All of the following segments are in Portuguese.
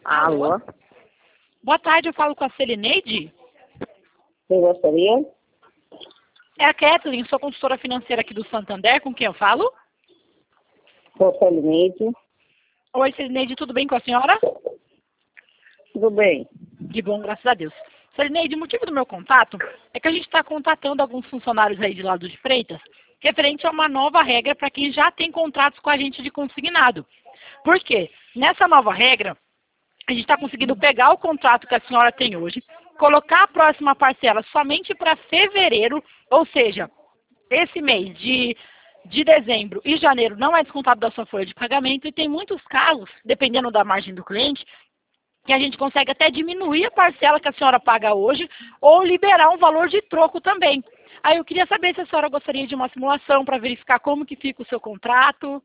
Alô? Boa tarde, eu falo com a Celineide. Quem gostaria? É a Kathleen, sou consultora financeira aqui do Santander, com quem eu falo? Sou Celineide. Oi, Celineide, tudo bem com a senhora? Tudo bem? Que bom, graças a Deus. Celineide, o motivo do meu contato é que a gente está contatando alguns funcionários aí de Lauro de Freitas referente a uma nova regra para quem já tem contratos com a gente de consignado. Por quê? Nessa nova regra, a gente está conseguindo pegar o contrato que a senhora tem hoje, colocar a próxima parcela somente para fevereiro, ou seja, esse mês de dezembro e janeiro não é descontado da sua folha de pagamento e tem muitos casos, dependendo da margem do cliente, que a gente consegue até diminuir a parcela que a senhora paga hoje ou liberar um valor de troco também. Aí eu queria saber se a senhora gostaria de uma simulação para verificar como que fica o seu contrato.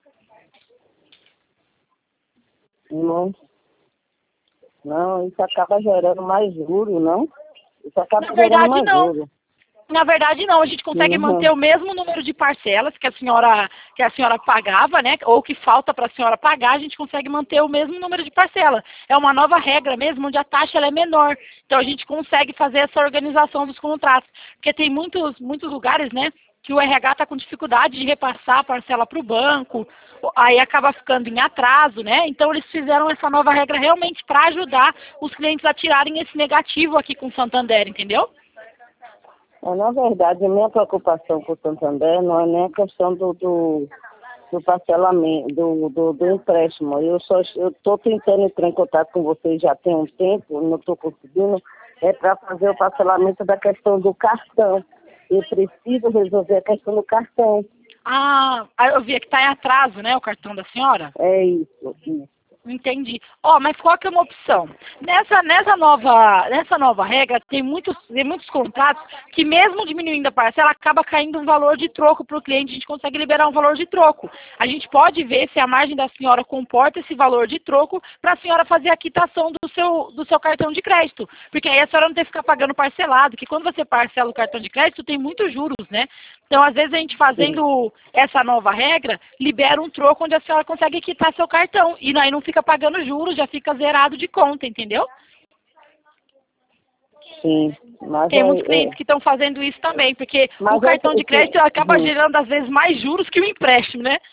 Não, isso acaba gerando mais juros, não? Isso acaba Na gerando verdade, mais não. juros. Na verdade, não. A gente consegue manter o mesmo número de parcelas que a senhora pagava, né? Ou que falta para a senhora pagar, a gente consegue manter o mesmo número de parcela. É uma nova regra mesmo, onde a taxa ela é menor. Então, a gente consegue fazer essa organização dos contratos. Porque tem muitos lugares, né? Que o RH está com dificuldade de repassar a parcela para o banco, aí acaba ficando em atraso, né? Então, eles fizeram essa nova regra realmente para ajudar os clientes a tirarem esse negativo aqui com o Santander, entendeu? Na verdade, a minha preocupação com o Santander não é nem a questão do parcelamento, do empréstimo. Eu estou tentando entrar em contato com vocês já tem um tempo, não estou conseguindo, é para fazer o parcelamento da questão do cartão. Eu preciso resolver a questão do cartão. Ah, eu vi que está em atraso, né, o cartão da senhora? É isso. Entendi. Mas qual que é uma opção? Nessa nova regra, tem muitos contratos que mesmo diminuindo a parcela, acaba caindo um valor de troco para o cliente, a gente consegue liberar um valor de troco. A gente pode ver se a margem da senhora comporta esse valor de troco para a senhora fazer a quitação do seu cartão de crédito. Porque aí a senhora não tem que ficar pagando parcelado, que quando você parcela o cartão de crédito, tem muitos juros, né? Então, às vezes, a gente fazendo essa nova regra, libera um troco onde a senhora consegue quitar seu cartão. E aí não fica pagando juros, já fica zerado de conta, entendeu? Sim. Mas tem muitos clientes que estão fazendo isso também, porque o cartão de crédito acaba gerando, às vezes, mais juros que o empréstimo, né?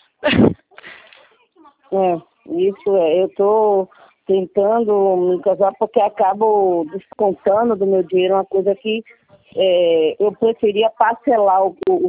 Eu estou tentando me casar porque acabo descontando do meu dinheiro uma coisa que eu preferia parcelar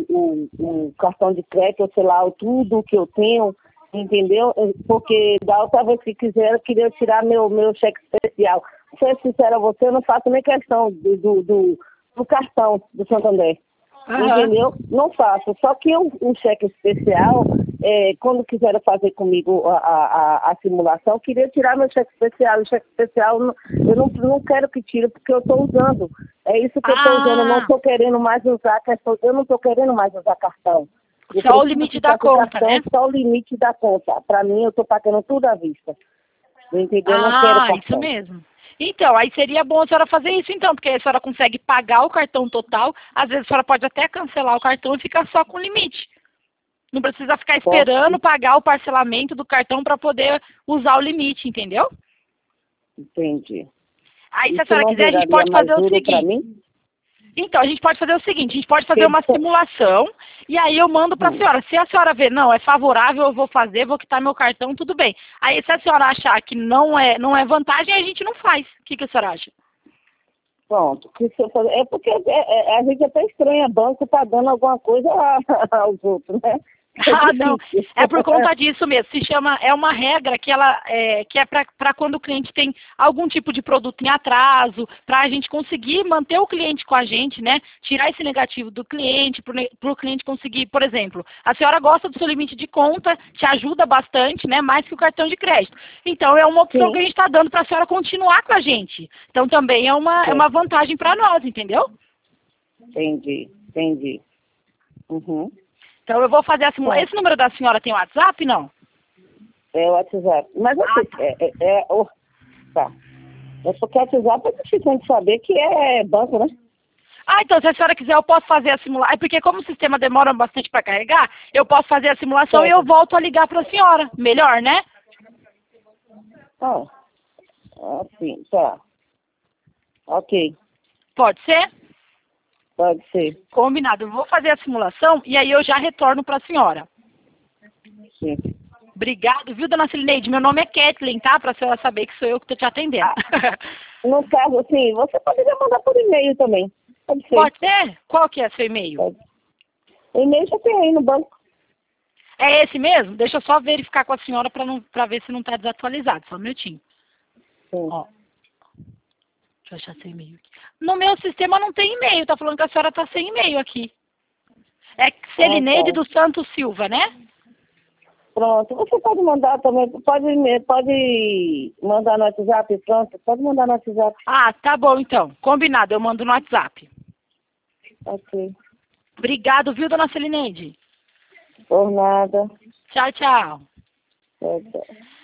o cartão de crédito, sei lá, tudo que eu tenho, entendeu? Porque da outra vez que quiser, eu queria tirar meu cheque especial. Ser sincera a você, eu não faço nem questão do cartão do Santander. Entendeu? Não faço. Só que um cheque especial, quando quiseram fazer comigo a simulação, eu queria tirar meu cheque especial. O cheque especial, eu não quero que tire, porque eu estou usando. É isso que eu estou usando. Eu não estou querendo mais usar eu não estou querendo mais usar cartão. Só o limite da conta, cartão, né? Só o limite da conta. Para mim, eu estou pagando tudo à vista. Entendeu? Eu não quero cartão. Isso mesmo. Então, aí seria bom a senhora fazer isso, então, porque aí a senhora consegue pagar o cartão total, às vezes a senhora pode até cancelar o cartão e ficar só com limite. Não precisa ficar esperando pagar o parcelamento do cartão para poder usar o limite, entendeu? Entendi. Aí, se a senhora quiser, a gente pode fazer o seguinte. Então, a gente pode fazer o seguinte, a gente pode fazer uma simulação e aí eu mando para a senhora. Se a senhora ver, não, é favorável, eu vou fazer, vou quitar meu cartão, tudo bem. Aí, se a senhora achar que não é vantagem, a gente não faz. O que a senhora acha? Pronto. É porque a gente até estranha, banco tá dando alguma coisa aos outros, né? Não, é por conta disso mesmo. É uma regra que é para quando o cliente tem algum tipo de produto em atraso, para a gente conseguir manter o cliente com a gente, né? Tirar esse negativo do cliente, para o cliente conseguir, por exemplo, a senhora gosta do seu limite de conta, te ajuda bastante, né? Mais que o cartão de crédito. Então é uma opção que a gente está dando para a senhora continuar com a gente. Então também é uma vantagem para nós, entendeu? Entendi. Então, eu vou fazer a simulação. Esse número da senhora tem WhatsApp, não? É o WhatsApp. Mas assim, tá. É porque o WhatsApp a gente tem que saber que é banco, né? Então, se a senhora quiser, eu posso fazer a simulação. É porque como o sistema demora bastante para carregar, eu posso fazer a simulação e eu volto a ligar para a senhora. Melhor, né? Assim, tá. Ok, Pode ser? pode ser. Combinado. Eu vou fazer a simulação e aí eu já retorno para a senhora. Sim. Obrigado, viu, dona Celineide? Meu nome é Kathleen, tá? Para a senhora saber que sou eu que estou te atendendo. No caso, assim, você poderia mandar por e-mail também. Pode ser. Pode ser? Qual que é seu e-mail? Pode. O e-mail já tem aí no banco. É esse mesmo? Deixa eu só verificar com a senhora para ver se não está desatualizado. Só um minutinho. Sim. Ó, deixa eu achar seu e-mail aqui. No meu sistema não tem e-mail. Tá falando que a senhora está sem e-mail aqui. É Celineide tá. dos Santos Silva, né? Pronto. Você pode mandar também, pode mandar no WhatsApp, pronto. Pode mandar no WhatsApp. Ah, tá bom então. Combinado, eu mando no WhatsApp. Ok. Obrigado, viu, dona Celineide? Por nada. Tchau, tchau. Tchau, tchau.